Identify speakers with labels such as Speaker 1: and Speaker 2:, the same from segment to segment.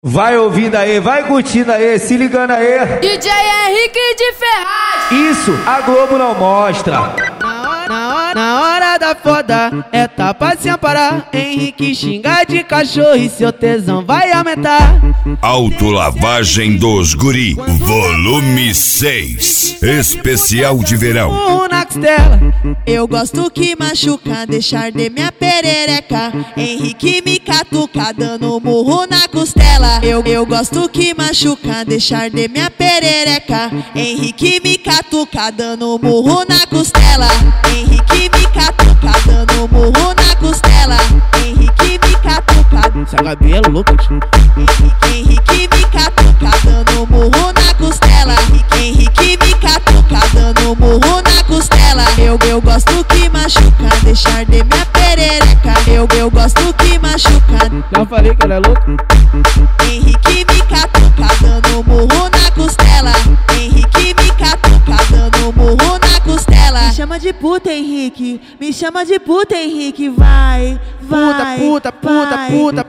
Speaker 1: Vai ouvindo aí, vai curtindo aí, se ligando aí.
Speaker 2: DJ Henrique de Ferraz.
Speaker 1: Isso, a Globo não mostra.
Speaker 3: Na hora da foda é tapa sem parar. Henrique xinga de cachorro e seu tesão vai aumentar.
Speaker 4: Autolavagem dos Guri, volume 6, especial de verão.
Speaker 3: Murro na costela, eu gosto que machuca, deixar de minha perereca. Henrique me catuca, dando murro na costela. Eu gosto que machuca, deixar de minha perereca. Henrique me catuca, dando murro na costela. Henrique me catuca, dando murro na costela. Henrique me catuca.
Speaker 5: Essa Gabi é louca, tio.
Speaker 3: Henrique me catuca, dando murro na costela. Henrique me catuca, dando murro na costela. Eu gosto que machuca, deixar de minha perereca. Eu gosto que machuca.
Speaker 5: Já falei que ela é louca.
Speaker 3: Henrique me catuca, dando murro na costela. Henrique me catuca, dando murro na costela. Me chama de puta, Henrique. Me chama de puta, Henrique. Vai, vai.
Speaker 5: Puta,
Speaker 3: vai,
Speaker 5: puta.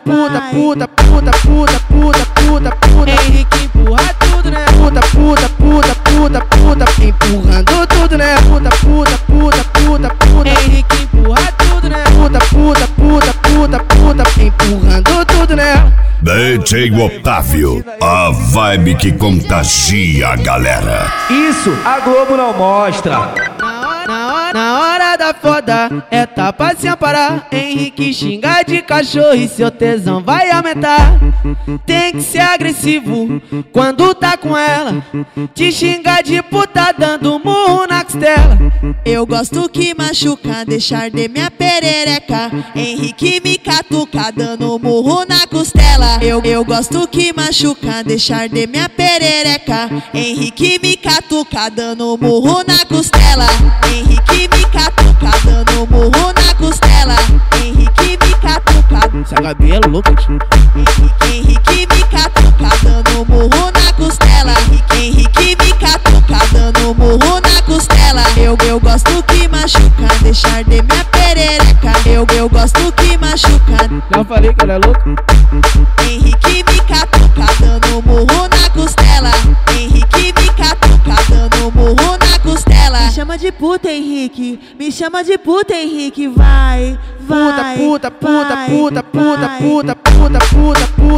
Speaker 3: Henrique empurra tudo, né?
Speaker 5: Puta, empurrando tudo, né? Puta.
Speaker 3: Henrique empurra tudo, né?
Speaker 5: Puta, empurrando tudo, né?
Speaker 4: DJ Otávio, a vibe que contagia a galera.
Speaker 1: Isso, a Globo não mostra.
Speaker 3: Na hora da foda é tapa sem parar. Henrique xinga de cachorro e seu tesão vai aumentar. Tem que ser agressivo quando tá com ela. Te xinga de puta dando murro na costela. Eu gosto que machuca, deixar de minha perereca. Henrique me catuca, dando murro na costela. Eu gosto que machuca, deixar de minha perereca. Henrique me catuca, dando murro na costela. Henrique me catuca, dando murro na costela. Henrique me catuca.
Speaker 5: Essa Gabi é louca, tio.
Speaker 3: Henrique me catuca, dando murro na costela. Henrique me catuca, dando murro na costela. Eu gosto que machuca, deixar de minha perereca. Eu gosto que machuca.
Speaker 5: Já falei que ela é louca.
Speaker 3: Henrique me catuca, dando murro na costela. Henrique me catuca, dando murro na costela. Me chama de puta, Henrique. Me chama de puta, Henrique. Vai, vai.
Speaker 5: Puta.